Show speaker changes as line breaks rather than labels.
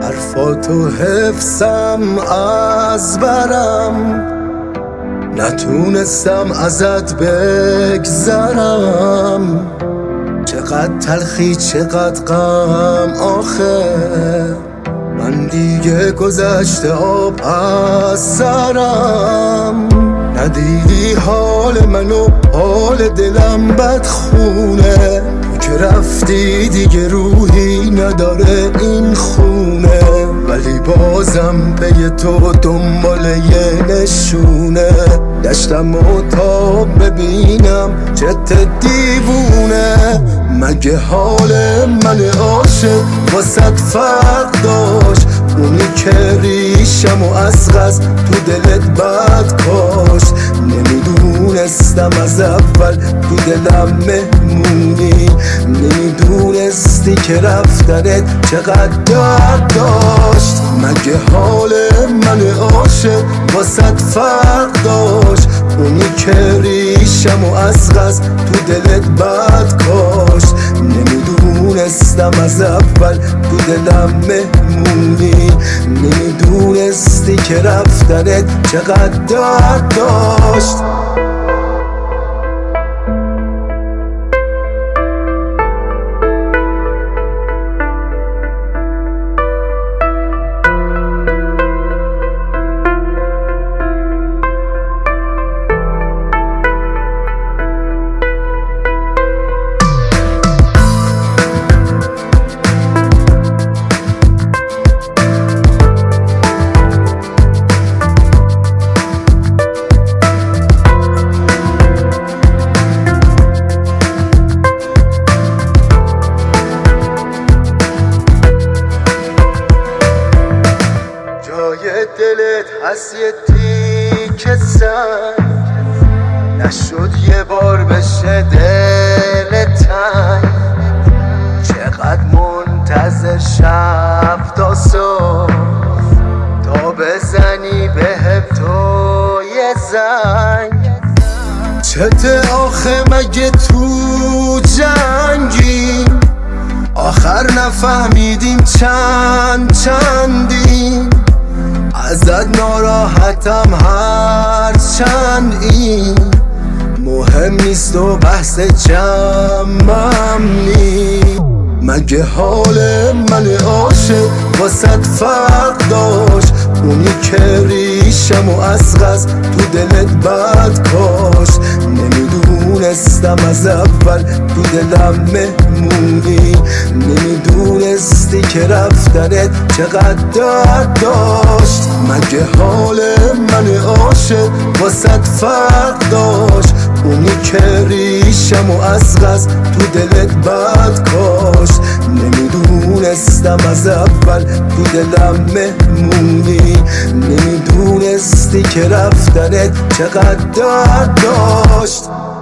حرفاتو حفظم از برم، نتونستم ازت بگذرم. چقدر تلخی چقدر غم آخه، من دیگه گذشته آب از سرم. ندیدی حال منو، حال دلم بدخونه. تو که رفتی دیگه روحی نداره این خونه، ولی بازم پی تو دنبال یه نشونه. دشتم و تا ببینم چت دیوونه. مگه حال من عاشق واسه فرق داشت؟ اونی که ریشم و از غز تو دلت بد کاشت. نمیدونستم از اول تو دلم مهمونی، نمیدونستی که رفتنت چقدر درد داشت. مگه حال من عاشق واسه فرق داشت؟ اونی که ریشم و از غز تو دلت بد کاشت. نمیدونستم از اول تو دلم مهمونی، نمیدونستی که رفتنت چقدر درد داشت. دلت هست یه تیکه سنگ، نشد یه بار بشه دل تنگ. چقدر منتظر شب تا صبح تا بزنی بهم تو یه زنگ. چته آخه مگه تو جنگی؟ آخر نفهمیدیم چندیم. ازت ناراحتم هر چند این مهم نیست و بحث جمعم نی. مگه حال من عاشق واسه فرق داشت؟ اونی که ریشم و از غز تو دلت بد کاشت. نمیدونستم از اول تو دلم مهمونی، نمیدونستی که رفتنت چقدر درد داشت. مگه حال من عاشق واسه فرق داشت؟ اونی که ریشم و از غز تو دلت بد کاشت. نمیدونستم از اول تو دلم مهمونی، نمیدونستی که رفتنت چقدر درد داشت.